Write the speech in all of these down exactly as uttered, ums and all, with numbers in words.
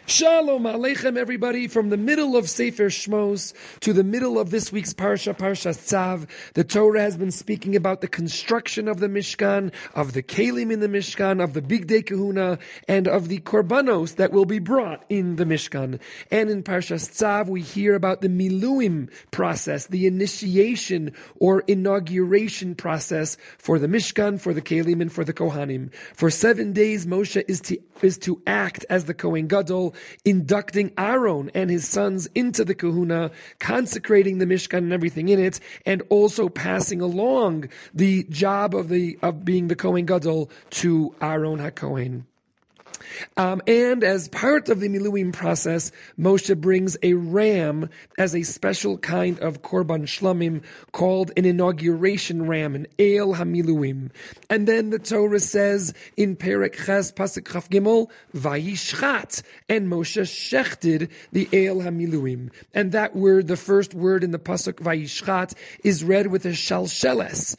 Shalom Aleichem, everybody, from the middle of Sefer Shmos to the middle of this week's Parsha, Parsha Tzav. The Torah has been speaking about the construction of the Mishkan, of the Kelim in the Mishkan, of the Bigdei Kahuna, and of the Korbanos that will be brought in the Mishkan. And in Parsha Tzav, we hear about the Miluim process, the initiation or inauguration process for the Mishkan, for the Kelim, and for the Kohanim. For seven days, Moshe is to, is to act as the Kohen Gadol, inducting Aaron and his sons into the Kahuna, consecrating the Mishkan and everything in it, and also passing along the job of the of being the Kohen Gadol to Aaron HaKohen. Um, and as part of the Miluim process, Moshe brings a ram as a special kind of Korban Shlamim called an inauguration ram, an El HaMiluim. And then the Torah says in Perek Ches Pasuk Chaf Gimel, Vayishchat, and Moshe shechted the El HaMiluim. And that word, the first word in the Pasuk Vayishchat, is read with a shalsheles.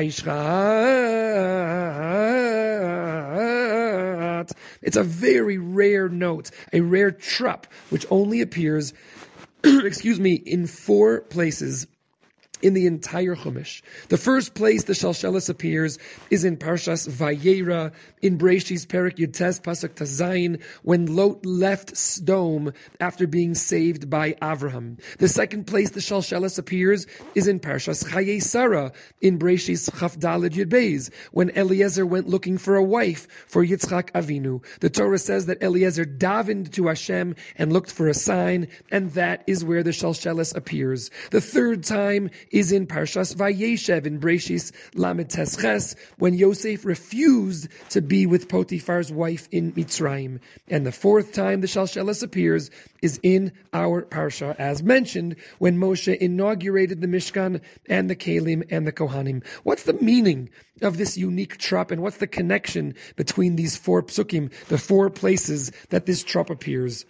Vayishchat. It's a very rare note, a rare trup, which only appears, excuse me, in four places in the entire Chumash. The first place the Shalshelis appears is in Parshas Vayera, in Breishis Perek Yutes Pasuk Tazayin, when Lot left Sodom after being saved by Avraham. The second place the Shalshelis appears is in Parshas Chayei Sarah, in Breishis Chaf Daled Yud Beis, when Eliezer went looking for a wife for Yitzchak Avinu. The Torah says that Eliezer davened to Hashem and looked for a sign, and that is where the Shalshelis appears. The third time is in Parshas Vayeshev in Breishis Lamed Tesches, when Yosef refused to be with Potiphar's wife in Mitzrayim. And the fourth time the Shalshelis appears is in our Parsha, as mentioned, when Moshe inaugurated the Mishkan and the Kelim and the Kohanim. What's the meaning of this unique trup, and what's the connection between these four psukim, the four places that this trup appears?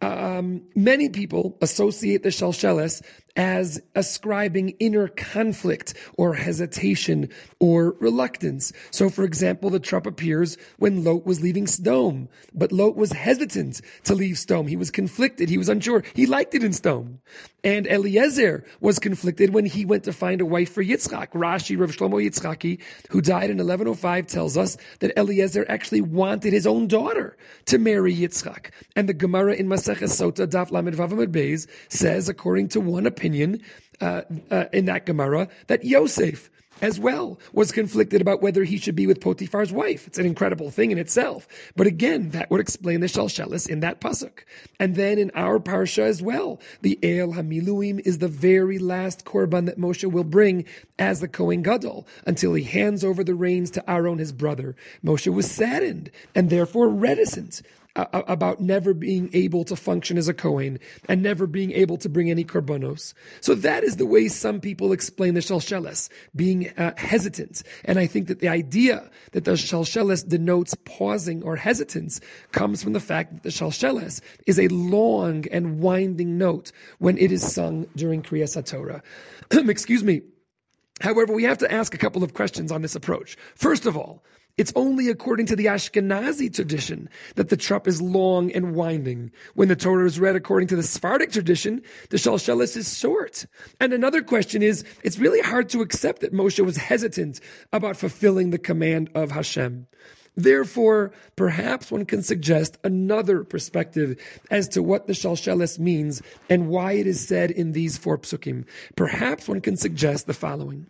Um, many people associate the Shalshelis as ascribing inner conflict or hesitation or reluctance. So, for example, the trup appears when Lot was leaving Sodom, but Lot was hesitant to leave Sodom. He was conflicted. He was unsure. He liked it in Sodom. And Eliezer was conflicted when he went to find a wife for Yitzchak. Rashi, Rav Shlomo Yitzchaki, who died in eleven oh five, tells us that Eliezer actually wanted his own daughter to marry Yitzchak. And the Gemara in Maseches Sota, Daf Lamed Vav Amud Beis, says, according to one opinion, uh, uh, in that Gemara, that Yosef as well was conflicted about whether he should be with Potiphar's wife. It's an incredible thing in itself. But again, that would explain the Shalshelis in that pasuk. And then in our parsha as well, the El HaMiluim is the very last korban that Moshe will bring as the Kohen Gadol until he hands over the reins to Aaron, his brother. Moshe was saddened and therefore reticent about never being able to function as a Kohen and never being able to bring any korbanos. So that is the way some people explain the Shalshelis, being uh, hesitant. And I think that the idea that the Shalshelis denotes pausing or hesitance comes from the fact that the Shalshelis is a long and winding note when it is sung during Kriyas HaTorah. Excuse me. However, we have to ask a couple of questions on this approach. First of all, it's only according to the Ashkenazi tradition that the trup is long and winding. When the Torah is read according to the Sephardic tradition, the Shalshelis is short. And another question is, it's really hard to accept that Moshe was hesitant about fulfilling the command of Hashem. Therefore, perhaps one can suggest another perspective as to what the Shalshelis means and why it is said in these four psukim. Perhaps one can suggest the following.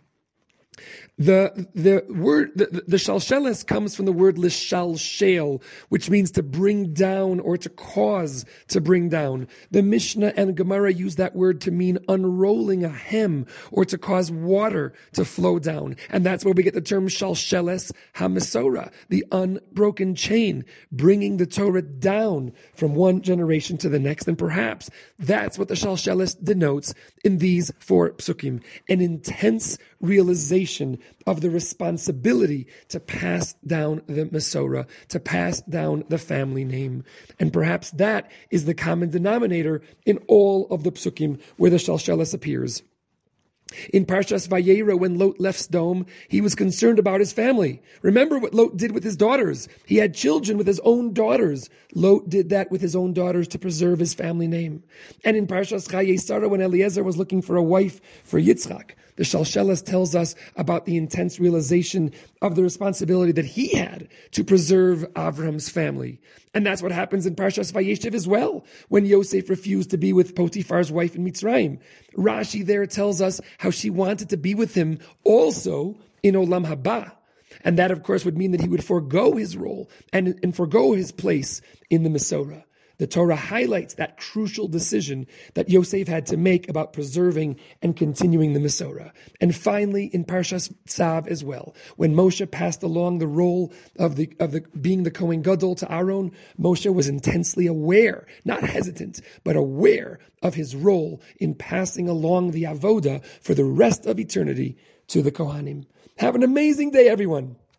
The the word the, the shalshelis comes from the word lishalshel, which means to bring down or to cause to bring down. The Mishnah and Gemara use that word to mean unrolling a hem or to cause water to flow down, and that's where we get the term shalshelis hamisora, the unbroken chain, bringing the Torah down from one generation to the next. And perhaps that's what the shalshelis denotes in these four psukim: an intense realization of the responsibility to pass down the Masorah, to pass down the family name. And perhaps that is the common denominator in all of the psukim where the Shalshelis appears. In Parshas Vayera, when Lot left Sodom, he was concerned about his family. Remember what Lot did with his daughters. He had children with his own daughters. Lot did that with his own daughters to preserve his family name. And in Parshas Chayei Sarah, when Eliezer was looking for a wife for Yitzchak, the Shalshelis tells us about the intense realization of the responsibility that he had to preserve Avram's family. And that's what happens in Parshas Vayeshev as well, when Yosef refused to be with Potiphar's wife in Mitzrayim. Rashi there tells us how she wanted to be with him also in Olam Haba. And that, of course, would mean that he would forego his role and, and forego his place in the Mesorah. The Torah highlights that crucial decision that Yosef had to make about preserving and continuing the Mesorah. And finally, in Parshas Tzav as well, when Moshe passed along the role of the of the being the Kohen Gadol to Aaron, Moshe was intensely aware, not hesitant, but aware of his role in passing along the avoda for the rest of eternity to the Kohanim. Have an amazing day, everyone.